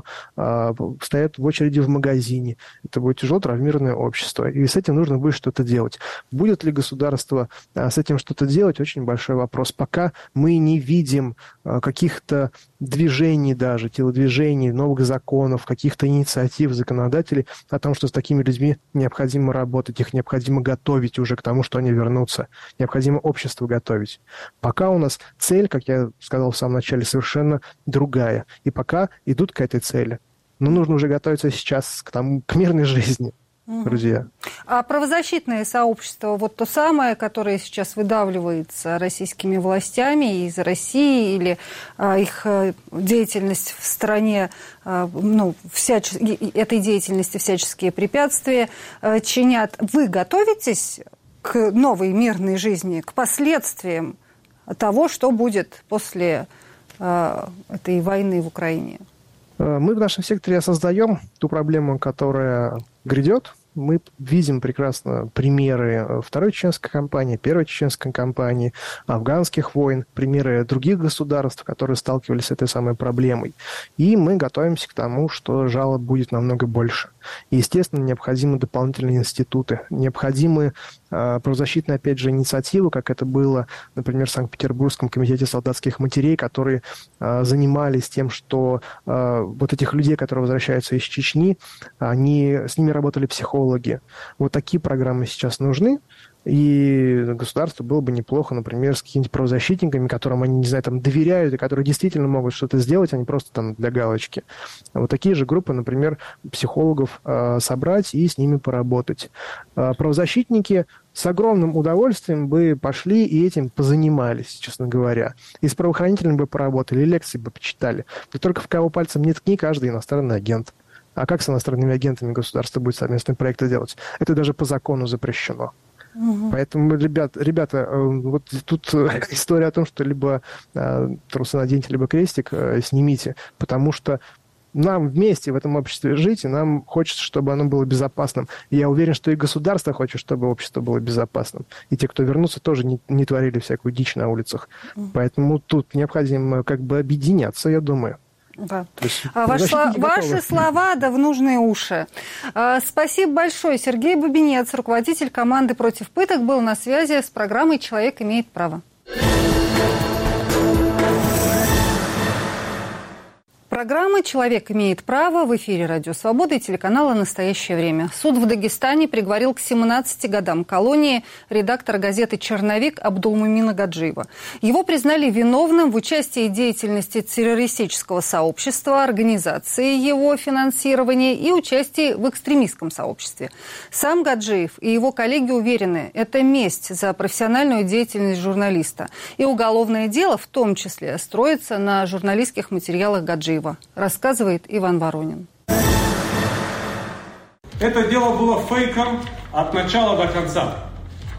стоят в очереди в магазине. Это будет тяжело травмированное общество, и с этим нужно будет что-то делать. Будет ли государство с этим что-то делать, очень большой вопрос. Пока мы не видим каких-то движений даже, телодвижений, новых законов, каких-то инициатив законодателей о том, что с такими людьми необходимо работать, их необходимо готовить уже к тому, что они вернутся. Необходимо общество готовить. Пока у нас цель, как я сказал в самом начале, совершенно другая. И пока идут к этой цели. Но нужно уже готовиться сейчас к тому, к мирной жизни. Друзья. А правозащитное сообщество, вот то самое, которое сейчас выдавливается российскими властями из России, или а, их а, деятельность в стране, а, ну, всяч... этой деятельности всяческие препятствия а, чинят. Вы готовитесь к новой мирной жизни, к последствиям того, что будет после а, этой войны в Украине? Мы в нашем секторе создаем ту проблему, которая грядет. Мы видим прекрасно примеры Второй чеченской кампании, Первой чеченской кампании, афганских войн, примеры других государств, которые сталкивались с этой самой проблемой. И мы готовимся к тому, что жалоб будет намного больше. И, естественно, необходимы дополнительные институты, необходимы э, правозащитные, опять же, инициативы, как это было, например, в Санкт-Петербургском комитете солдатских матерей, которые э, занимались тем, что э, вот этих людей, которые возвращаются из Чечни, они, с ними работали психологи. Вот такие программы сейчас нужны. И государству было бы неплохо, например, с какими-нибудь правозащитниками, которым они, не знаю, там, доверяют, и которые действительно могут что-то сделать, а не просто там для галочки. Вот такие же группы, например, психологов э, собрать и с ними поработать. Э, правозащитники с огромным удовольствием бы пошли и этим позанимались, честно говоря. И с правоохранителями бы поработали, и лекции бы почитали. И только в кого пальцем не ткни, каждый иностранный агент. А как с иностранными агентами государство будет совместные проекты делать? Это даже по закону запрещено. Угу. Поэтому, ребят, ребята, вот тут история о том, что либо трусы наденьте, либо крестик снимите, потому что нам вместе в этом обществе жить, и нам хочется, чтобы оно было безопасным. И я уверен, что и государство хочет, чтобы общество было безопасным. И те, кто вернутся, тоже не, не творили всякую дичь на улицах. Угу. Поэтому тут необходимо как бы объединяться, я думаю. Да. А ваши, слова, ваши слова да в нужные уши. А, спасибо большое. Сергей Бабинец, руководитель команды «Против пыток», был на связи с программой «Человек имеет право». Программа «Человек имеет право» в эфире «Радио Свобода» и телеканала «Настоящее время». Суд в Дагестане приговорил к семнадцати годам колонии редактора газеты «Черновик» Абдулмумина Гаджиева. Его признали виновным в участии в деятельности террористического сообщества, организации его финансирования и участии в экстремистском сообществе. Сам Гаджиев и его коллеги уверены, это месть за профессиональную деятельность журналиста. И уголовное дело, в том числе, строится на журналистских материалах Гаджиева. Рассказывает Иван Воронин. Это дело было фейком от начала до конца.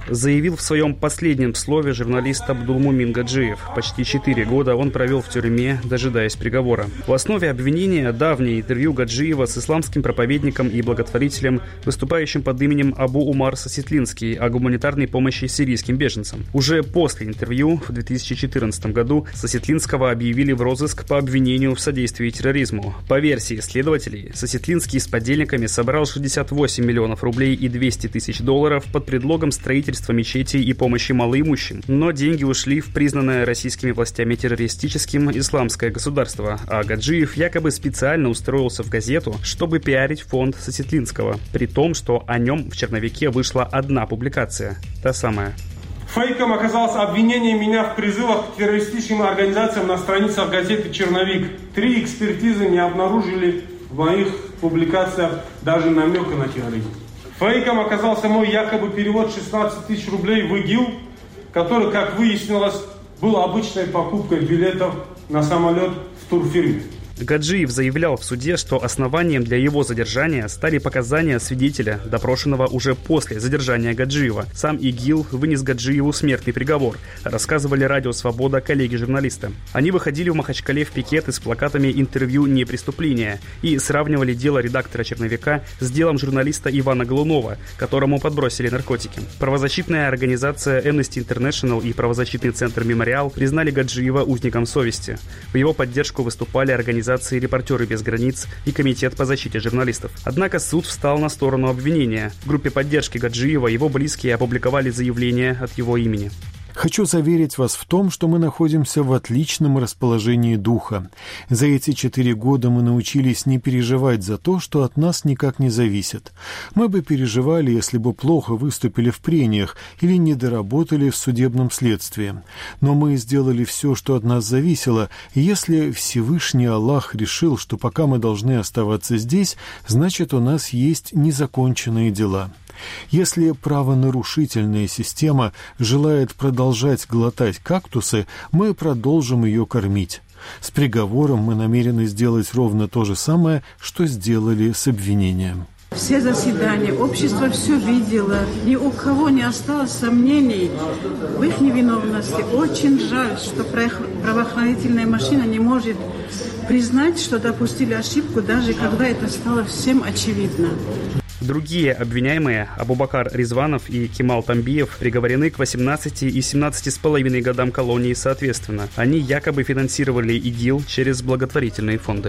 заявил в своем последнем слове журналист Абдулмумин Гаджиев. Почти четыре года он провел в тюрьме, дожидаясь приговора. В основе обвинения давнее интервью Гаджиева с исламским проповедником и благотворителем, выступающим под именем Абу Умар Сасетлинский, о гуманитарной помощи сирийским беженцам. Уже после интервью в две тысячи четырнадцатом году Сасетлинского объявили в розыск по обвинению в содействии терроризму. По версии следователей, Сасетлинский с подельниками собрал шестьдесят восемь миллионов рублей и двести тысяч долларов под предлогом строительства мечетей и помощи малоимущим. Но деньги ушли в признанное российскими властями террористическим исламское государство, а Гаджиев якобы специально устроился в газету, чтобы пиарить фонд Сасетлинского, при том, что о нем в черновике вышла одна публикация, та самая. Фейком оказалось обвинение меня в призывах к террористическим организациям на страницах газеты «Черновик». Три экспертизы не обнаружили в моих публикациях даже намека на терроризм. Фейком оказался мой якобы перевод шестнадцать тысяч рублей в ИГИЛ, который, как выяснилось, был обычной покупкой билетов на самолет в турфирме. Гаджиев заявлял в суде, что основанием для его задержания стали показания свидетеля, допрошенного уже после задержания Гаджиева. Сам ИГИЛ вынес Гаджиеву смертный приговор, рассказывали Радио Свобода коллеги-журналисты. Они выходили в Махачкале в пикеты с плакатами «Интервью не преступление» и сравнивали дело редактора «Черновика» с делом журналиста Ивана Голунова, которому подбросили наркотики. Правозащитная организация Amnesty International и правозащитный центр «Мемориал» признали Гаджиева узником совести. В его поддержку выступали организации «Репортеры без границ» и Комитет по защите журналистов. Однако суд встал на сторону обвинения. В группе поддержки Гаджиева его близкие опубликовали заявление от его имени. Хочу заверить вас в том, что мы находимся в отличном расположении духа. За эти четыре года мы научились не переживать за то, что от нас никак не зависит. Мы бы переживали, если бы плохо выступили в прениях или не доработали в судебном следствии. Но мы сделали все, что от нас зависело, и если Всевышний Аллах решил, что пока мы должны оставаться здесь, значит, у нас есть незаконченные дела. Если правонарушительная система желает продолжать глотать кактусы, мы продолжим ее кормить. С приговором мы намерены сделать ровно то же самое, что сделали с обвинением. Все заседания, общество все видело, ни у кого не осталось сомнений в их невиновности. Очень жаль, что правоохранительная машина не может признать, что допустили ошибку, даже когда это стало всем очевидно. Другие обвиняемые, Абубакар Ризванов и Кемал Тамбиев, приговорены к восемнадцати и семнадцати с половиной годам колонии соответственно. Они якобы финансировали ИГИЛ через благотворительные фонды.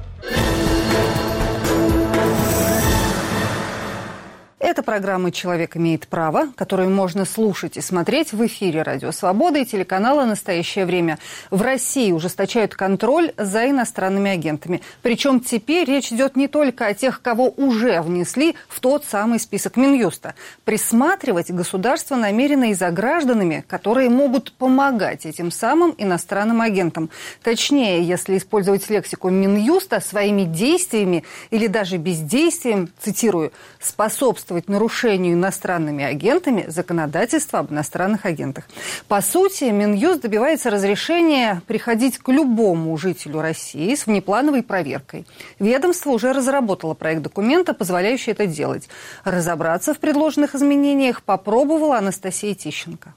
Это программа «Человек имеет право», которую можно слушать и смотреть в эфире Радио Свобода и телеканала «Настоящее время». В России ужесточают контроль за иностранными агентами. Причем теперь речь идет не только о тех, кого уже внесли в тот самый список Минюста. Присматривать государство намерено и за гражданами, которые могут помогать этим самым иностранным агентам. Точнее, если использовать лексику Минюста, своими действиями или даже бездействием, цитирую, способствовать нарушению иностранными агентами законодательства об иностранных агентах. По сути, Минюст добивается разрешения приходить к любому жителю России с внеплановой проверкой. Ведомство уже разработало проект документа, позволяющий это делать. Разобраться в предложенных изменениях попробовала Анастасия Тищенко.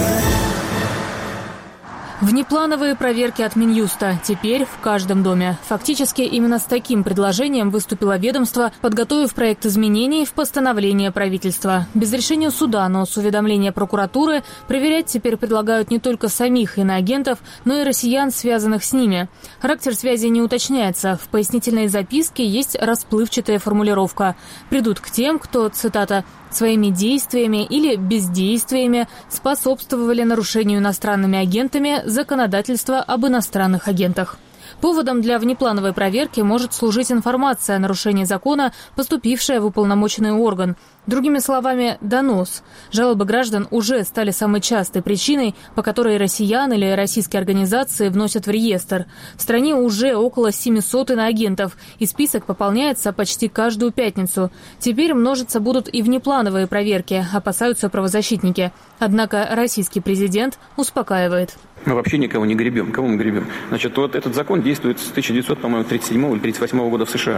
Внеплановые проверки от Минюста теперь в каждом доме. Фактически именно с таким предложением выступило ведомство, подготовив проект изменений в постановление правительства. Без решения суда, но с уведомления прокуратуры проверять теперь предлагают не только самих иноагентов, но и россиян, связанных с ними. Характер связи не уточняется. В пояснительной записке есть расплывчатая формулировка. Придут к тем, кто, цитата, своими действиями или бездействиями способствовали нарушению иностранными агентами законодательства об иностранных агентах. Поводом для внеплановой проверки может служить информация о нарушении закона, поступившая в уполномоченный орган. Другими словами, донос. Жалобы граждан уже стали самой частой причиной, по которой россиян или российские организации вносят в реестр. В стране уже около семисот иноагентов, и список пополняется почти каждую пятницу. Теперь множиться будут и внеплановые проверки, опасаются правозащитники. Однако российский президент успокаивает. Мы вообще никого не гребем. Кого мы гребем? Значит, вот этот закон действует с тысяча девятьсот тридцать седьмого или тридцать восьмого года в США.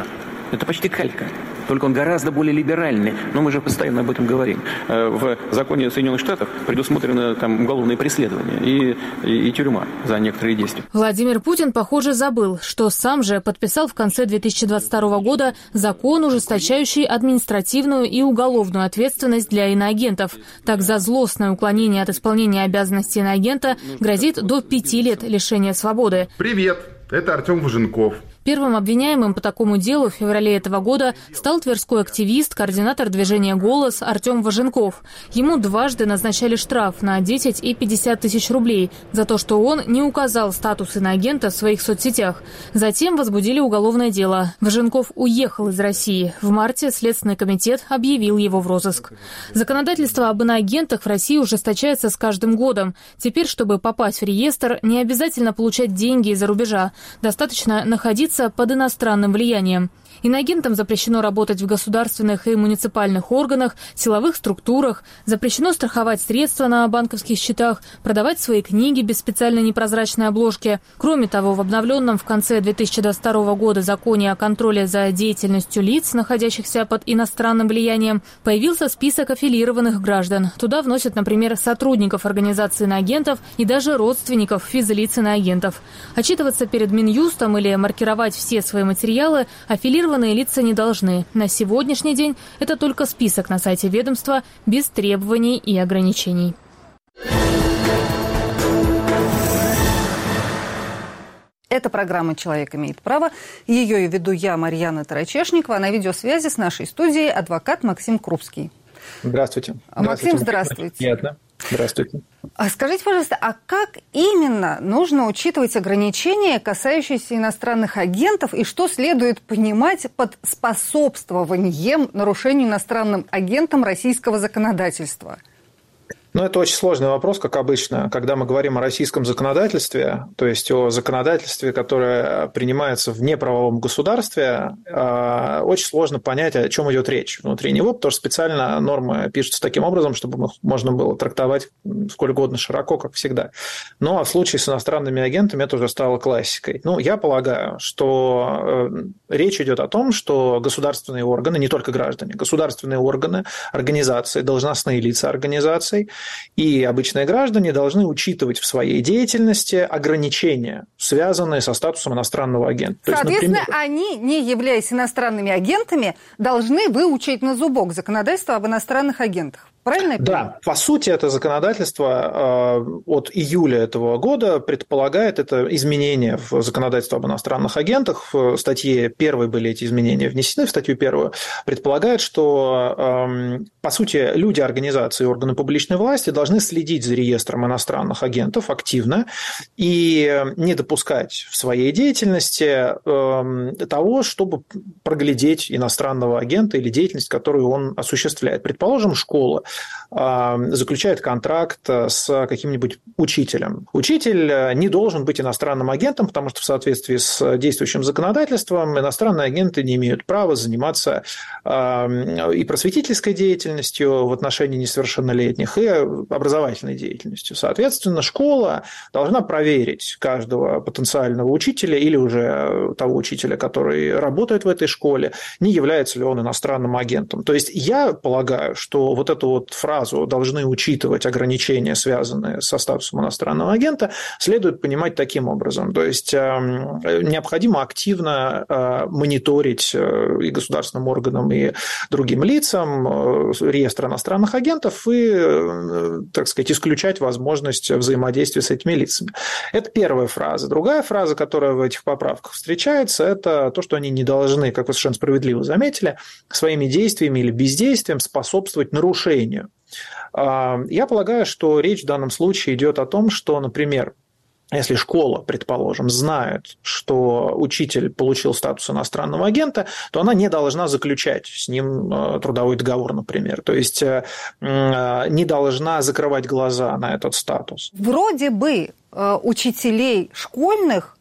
Это почти калька. Только он гораздо более либеральный. Но мы же постоянно об этом говорим. В законе Соединенных Штатов предусмотрено там уголовное преследование и, и, и тюрьма за некоторые действия. Владимир Путин, похоже, забыл, что сам же подписал в конце две тысячи двадцать второго года закон, ужесточающий административную и уголовную ответственность для иноагентов. Так, за злостное уклонение от исполнения обязанностей иноагента грозит до пяти лет лишения свободы. Привет, это Артем Важенков. Первым обвиняемым по такому делу в феврале этого года стал тверской активист, координатор движения «Голос» Артем Важенков. Ему дважды назначали штраф на десять и пятьдесят тысяч рублей за то, что он не указал статус иноагента в своих соцсетях. Затем возбудили уголовное дело. Важенков уехал из России. В марте Следственный комитет объявил его в розыск. Законодательство об иноагентах в России ужесточается с каждым годом. Теперь, чтобы попасть в реестр, не обязательно получать деньги из-за рубежа. Достаточно находиться под иностранным влиянием. Иноагентам запрещено работать в государственных и муниципальных органах, силовых структурах, запрещено страховать средства на банковских счетах, продавать свои книги без специальной непрозрачной обложки. Кроме того, в обновленном в конце две тысячи двадцать второго года законе о контроле за деятельностью лиц, находящихся под иностранным влиянием, появился список аффилированных граждан. Туда вносят, например, сотрудников организации иноагентов и даже родственников физлиц иноагентов. Отчитываться перед Минюстом или маркировать все свои материалы аффилированные лица не должны. На сегодняшний день это только список на сайте ведомства без требований и ограничений. Это программа «Человек имеет право». Ее и веду я, Марьяна Тарачешникова. А на видеосвязи с нашей студией адвокат Максим Крупский. Здравствуйте. Максим, здравствуйте. Приятно. Здравствуйте. А скажите, пожалуйста, а как именно нужно учитывать ограничения, касающиеся иностранных агентов, и что следует понимать под способствованием нарушению иностранным агентам российского законодательства? Ну, это очень сложный вопрос, как обычно, когда мы говорим о российском законодательстве, то есть о законодательстве, которое принимается в неправовом государстве, очень сложно понять, о чем идет речь внутри него, потому что специально нормы пишутся таким образом, чтобы их можно было трактовать сколь угодно широко, как всегда. Ну, а в случае с иностранными агентами это уже стало классикой. Ну, я полагаю, что речь идет о том, что государственные органы, не только граждане, государственные органы, организации, должностные лица организаций и обычные граждане должны учитывать в своей деятельности ограничения, связанные со статусом иностранного агента. Соответственно, есть, например, они, не являясь иностранными агентами, должны выучить на зубок законодательство об иностранных агентах. Правильно я понимаю? Да, по сути, это законодательство от июля этого года предполагает это изменение в законодательство об иностранных агентах. В статье первой были эти изменения внесены, в статью первую. Предполагает, что, по сути, люди, организации и органы публичной власти должны следить за реестром иностранных агентов активно и не допускать в своей деятельности того, чтобы проглядеть иностранного агента или деятельность, которую он осуществляет. Предположим, школа заключает контракт с каким-нибудь учителем. Учитель не должен быть иностранным агентом, потому что в соответствии с действующим законодательством иностранные агенты не имеют права заниматься и просветительской деятельностью в отношении несовершеннолетних, и образовательной деятельностью. Соответственно, школа должна проверить каждого потенциального учителя или уже того учителя, который работает в этой школе, не является ли он иностранным агентом. То есть я полагаю, что вот эту вот фразу «должны учитывать ограничения, связанные со статусом иностранного агента», следует понимать таким образом. То есть необходимо активно мониторить и государственным органам, и другим лицам реестр иностранных агентов и, так сказать, исключать возможность взаимодействия с этими лицами. Это первая фраза. Другая фраза, которая в этих поправках встречается, это то, что они не должны, как вы совершенно справедливо заметили, своими действиями или бездействием способствовать нарушению. Я полагаю, что речь в данном случае идет о том, что, например, если школа, предположим, знает, что учитель получил статус иностранного агента, то она не должна заключать с ним трудовой договор, например. То есть не должна закрывать глаза на этот статус. Вроде бы учителей школьных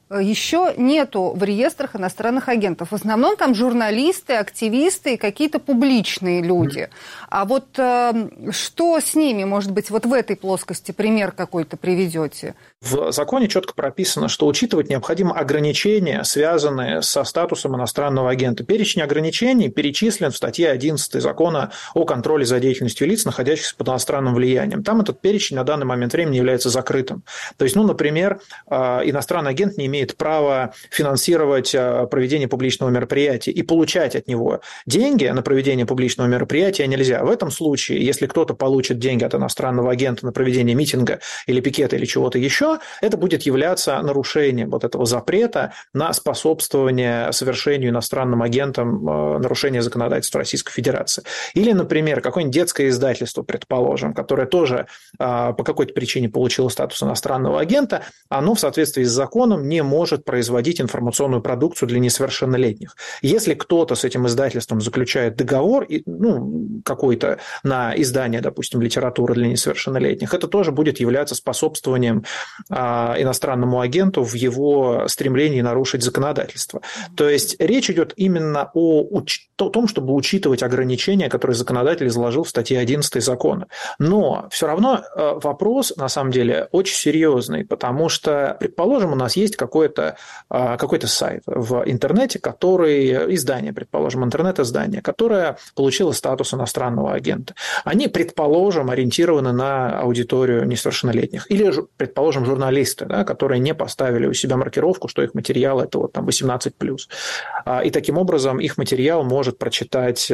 еще нету в реестрах иностранных агентов. В основном там журналисты, активисты и какие-то публичные люди. А вот э, что с ними, может быть, вот в этой плоскости пример какой-то приведете? В законе четко прописано, что учитывать необходимо ограничения, связанные со статусом иностранного агента. Перечень ограничений перечислен в статье одиннадцатой Закона о контроле за деятельностью лиц, находящихся под иностранным влиянием. Там этот перечень на данный момент времени является закрытым. То есть, ну, например, иностранный агент не имеет права финансировать проведение публичного мероприятия и получать от него деньги на проведение публичного мероприятия нельзя. В этом случае, если кто-то получит деньги от иностранного агента на проведение митинга или пикета или чего-то еще, это будет являться нарушением вот этого запрета на способствование совершению иностранным агентам нарушения законодательства Российской Федерации. Или, например, какое-нибудь детское издательство, предположим, которое тоже по какой-то причине получило статус иностранного агента, оно в соответствии с законом не может производить информационную продукцию для несовершеннолетних. Если кто-то с этим издательством заключает договор, ну, какой-то на издание, допустим, литературы для несовершеннолетних, это тоже будет являться способствованием иностранному агенту в его стремлении нарушить законодательство. То есть речь идет именно о, о том, чтобы учитывать ограничения, которые законодатель изложил в статье одиннадцатой закона. Но все равно вопрос, на самом деле, очень серьезный, потому что, предположим, у нас есть какой-то, какой-то сайт в интернете, который, издание, предположим, интернет-издание, которое получило статус иностранного агента. Они, предположим, ориентированы на аудиторию несовершеннолетних. Или, предположим, журналисты, да, которые не поставили у себя маркировку, что их материал – это вот там восемнадцать плюс. И таким образом их материал может прочитать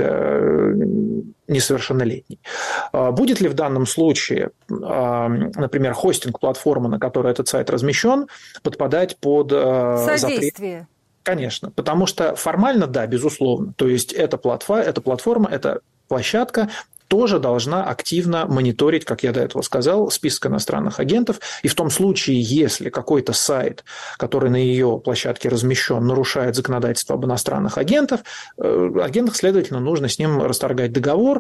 несовершеннолетний. Будет ли в данном случае, например, хостинг платформы, на которой этот сайт размещен, подпадать под содействие? Запрет? Конечно, потому что формально, да, безусловно. То есть эта платформа, эта платформа, эта площадка тоже должна активно мониторить, как я до этого сказал, список иностранных агентов. И в том случае, если какой-то сайт, который на ее площадке размещен, нарушает законодательство об иностранных агентах, агентах, следовательно, нужно с ним расторгать договор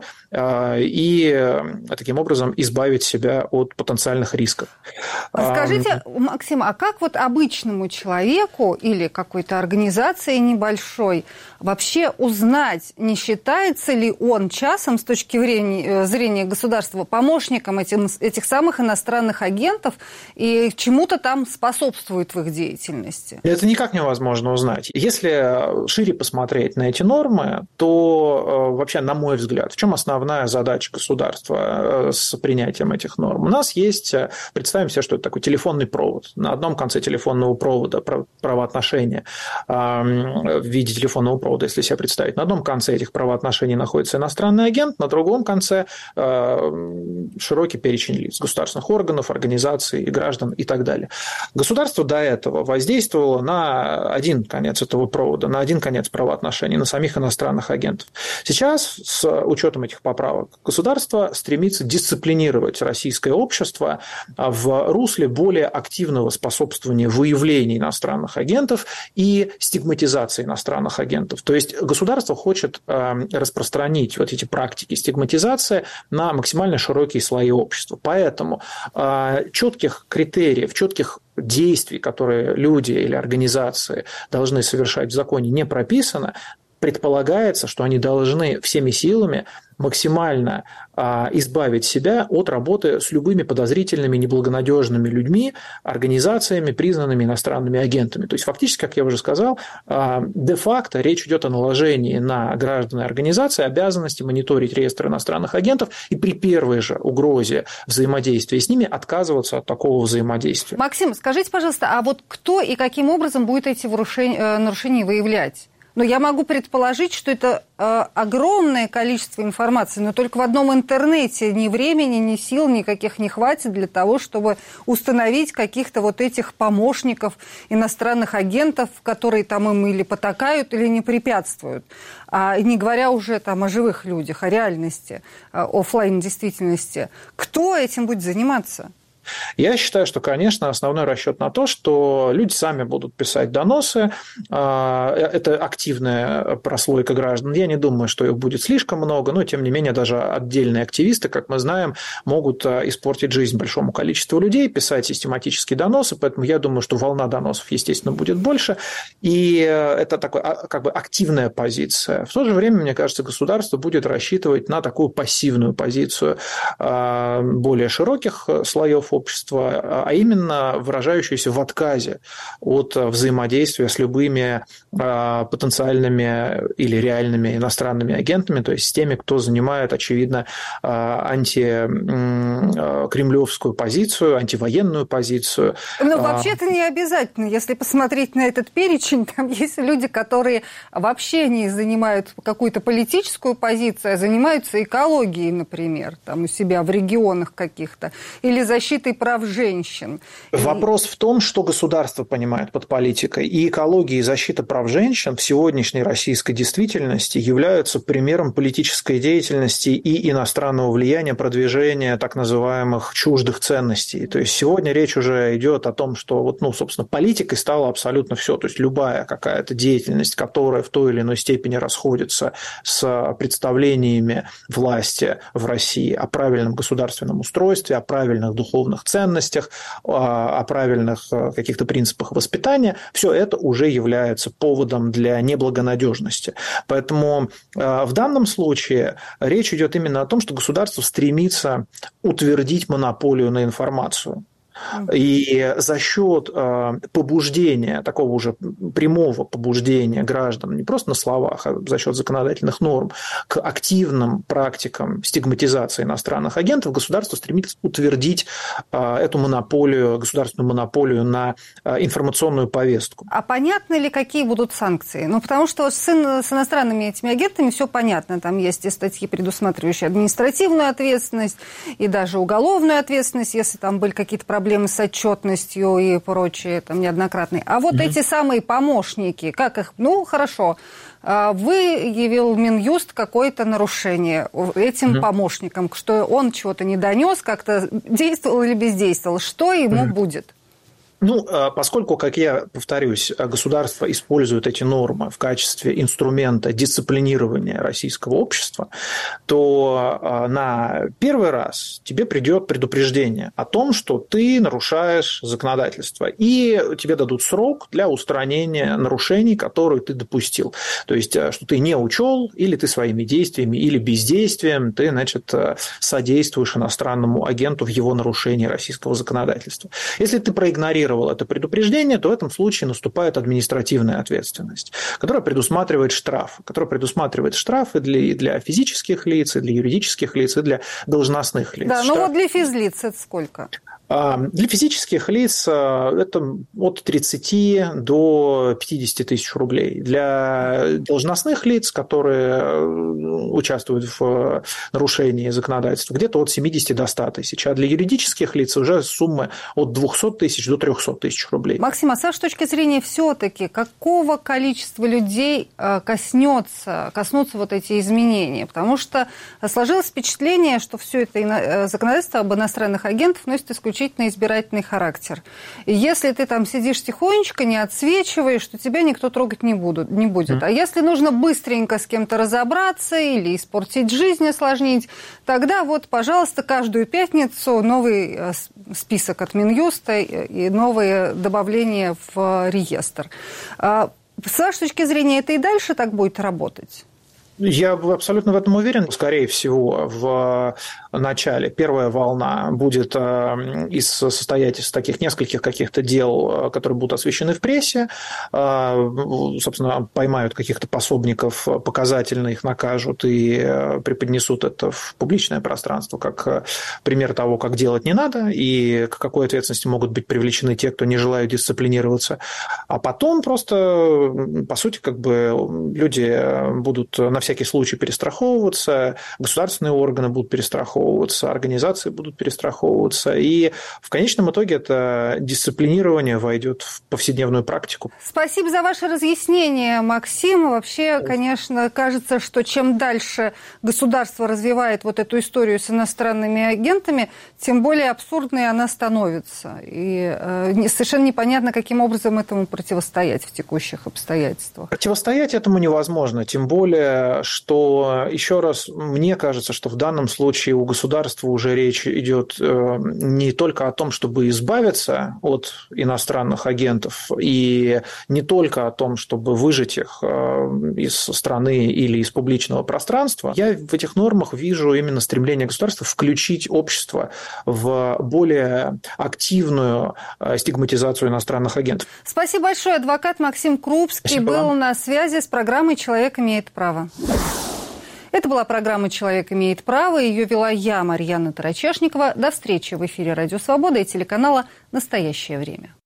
и таким образом избавить себя от потенциальных рисков. Скажите, Максим, а как вот обычному человеку или какой-то организации небольшой вообще узнать, не считается ли он часом с точки зрения зрения государства помощником этим, этих самых иностранных агентов и чему-то там способствует в их деятельности? Это никак невозможно узнать. Если шире посмотреть на эти нормы, то вообще, на мой взгляд, в чем основная задача государства с принятием этих норм? У нас есть, представим себе, что это такой телефонный провод. На одном конце телефонного провода правоотношения в виде телефонного провода, если себе представить, на одном конце этих правоотношений находится иностранный агент, на другом конце широкий перечень лиц, государственных органов, организаций, граждан и так далее. Государство до этого воздействовало на один конец этого провода, на один конец правоотношений, на самих иностранных агентов. Сейчас, с учетом этих поправок, государство стремится дисциплинировать российское общество в русле более активного способствования выявлению иностранных агентов и стигматизации иностранных агентов. То есть государство хочет распространить вот эти практики стигматизации на максимально широкие слои общества. Поэтому э, четких критериев, четких действий, которые люди или организации должны совершать в законе, не прописано. Предполагается, что они должны всеми силами максимально а, избавить себя от работы с любыми подозрительными, неблагонадежными людьми, организациями, признанными иностранными агентами. То есть, фактически, как я уже сказал, а, де-факто речь идет о наложении на граждан и организации обязанности мониторить реестр иностранных агентов и при первой же угрозе взаимодействия с ними отказываться от такого взаимодействия. Максим, скажите, пожалуйста, а вот кто и каким образом будет эти нарушения выявлять? Но я могу предположить, что это э, огромное количество информации, но только в одном интернете ни времени, ни сил никаких не хватит для того, чтобы установить каких-то вот этих помощников иностранных агентов, которые там им или потакают, или не препятствуют. А не говоря уже там о живых людях, о реальности, о офлайн-действительности. Кто этим будет заниматься? Я считаю, что, конечно, основной расчет на то, что люди сами будут писать доносы. Это активная прослойка граждан. Я не думаю, что их будет слишком много, но, тем не менее, даже отдельные активисты, как мы знаем, могут испортить жизнь большому количеству людей, писать систематические доносы, поэтому я думаю, что волна доносов, естественно, будет больше. И это такая как бы активная позиция. В то же время, мне кажется, государство будет рассчитывать на такую пассивную позицию более широких слоев общества, а именно выражающуюся в отказе от взаимодействия с любыми потенциальными или реальными иностранными агентами, то есть с теми, кто занимает, очевидно, антикремлевскую позицию, антивоенную позицию. Ну, вообще-то не обязательно. Если посмотреть на этот перечень, там есть люди, которые вообще не занимают какую-то политическую позицию, а занимаются экологией, например, там у себя в регионах каких-то, или защитой прав женщин. Вопрос в том, что государство понимает под политикой. И экология, и защита прав женщин в сегодняшней российской действительности являются примером политической деятельности и иностранного влияния, продвижения так называемых чуждых ценностей. То есть сегодня речь уже идет о том, что вот, ну, собственно, политикой стало абсолютно все. То есть любая какая-то деятельность, которая в той или иной степени расходится с представлениями власти в России о правильном государственном устройстве, о правильных духовных ценностях, о правильных каких-то принципах воспитания, все это уже является поводом для неблагонадежности. Поэтому в данном случае речь идет именно о том, что государство стремится утвердить монополию на информацию. И за счет побуждения, такого уже прямого побуждения граждан, не просто на словах, а за счет законодательных норм, к активным практикам стигматизации иностранных агентов, государство стремится утвердить эту монополию, государственную монополию на информационную повестку. А понятно ли, какие будут санкции? Ну, потому что с, с иностранными этими агентами все понятно. Там есть и статьи, предусматривающие административную ответственность, и даже уголовную ответственность, если там были какие-то проблемы проблемы с отчетностью и прочее, там, неоднократные. А вот mm-hmm. эти самые помощники, как их, ну, хорошо, выявил Минюст какое-то нарушение этим mm-hmm. помощникам, что он чего-то не донес, как-то действовал или бездействовал, что ему mm-hmm. будет? Ну, поскольку, как я повторюсь, государство использует эти нормы в качестве инструмента дисциплинирования российского общества, то на первый раз тебе придет предупреждение о том, что ты нарушаешь законодательство, и тебе дадут срок для устранения нарушений, которые ты допустил. То есть, что ты не учел, или ты своими действиями, или бездействием, ты, значит, содействуешь иностранному агенту в его нарушении российского законодательства. Если ты проигнорировал это предупреждение, то в этом случае наступает административная ответственность, которая предусматривает штрафы, которая предусматривает штрафы для, и для физических лиц, и для юридических лиц, и для должностных лиц. Да, Штраф... ну вот для физлиц это сколько? Для физических лиц это от тридцати до пятидесяти тысяч рублей. Для должностных лиц, которые участвуют в нарушении законодательства, где-то от семидесяти до ста тысяч. А для юридических лиц уже суммы от двухсот тысяч до трехсот тысяч рублей. Максим, а с вашей точки зрения все-таки какого количества людей коснется, коснутся вот эти изменения? Потому что сложилось впечатление, что все это законодательство об иностранных агентах носит исключительно избирательный характер. И если ты там сидишь тихонечко, не отсвечиваешь, то тебя никто трогать не, будут, не будет. Mm. А если нужно быстренько с кем-то разобраться или испортить жизнь, осложнить, тогда вот, пожалуйста, каждую пятницу новый список от Минюста и новые добавления в реестр. С вашей точки зрения, это и дальше так будет работать? Я абсолютно в этом уверен. Скорее всего, в начале первая волна будет состоять из таких нескольких каких-то дел, которые будут освещены в прессе. Собственно, поймают каких-то пособников, показательно их накажут и преподнесут это в публичное пространство как пример того, как делать не надо и к какой ответственности могут быть привлечены те, кто не желают дисциплинироваться. А потом просто, по сути, как бы люди будут на всякий случай перестраховываться, государственные органы будут перестраховываться, организации будут перестраховываться, и в конечном итоге это дисциплинирование войдет в повседневную практику. Спасибо за ваше разъяснение, Максим. Вообще, конечно, кажется, что чем дальше государство развивает вот эту историю с иностранными агентами, тем более абсурдной она становится. И э, совершенно непонятно, каким образом этому противостоять в текущих обстоятельствах. Противостоять этому невозможно, тем более, что, еще раз, мне кажется, что в данном случае у государства уже речь идет э, не только о том, чтобы избавиться от иностранных агентов, и не только о том, чтобы выжать их э, из страны или из публичного пространства. Я в этих нормах вижу именно стремление государства включить общество в более активную стигматизацию иностранных агентов. Спасибо большое. Адвокат Максим Крупский Спасибо был вам. На связи с программой «Человек имеет право». Это была программа «Человек имеет право». Ее вела я, Марьяна Тарачешникова. До встречи в эфире «Радио Свобода» и телеканала «Настоящее время».